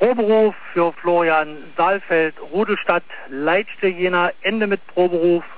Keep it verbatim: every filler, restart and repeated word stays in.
Proberuf für Florian Saalfeld, Rudelstadt, Leitste Jena, Ende mit Proberuf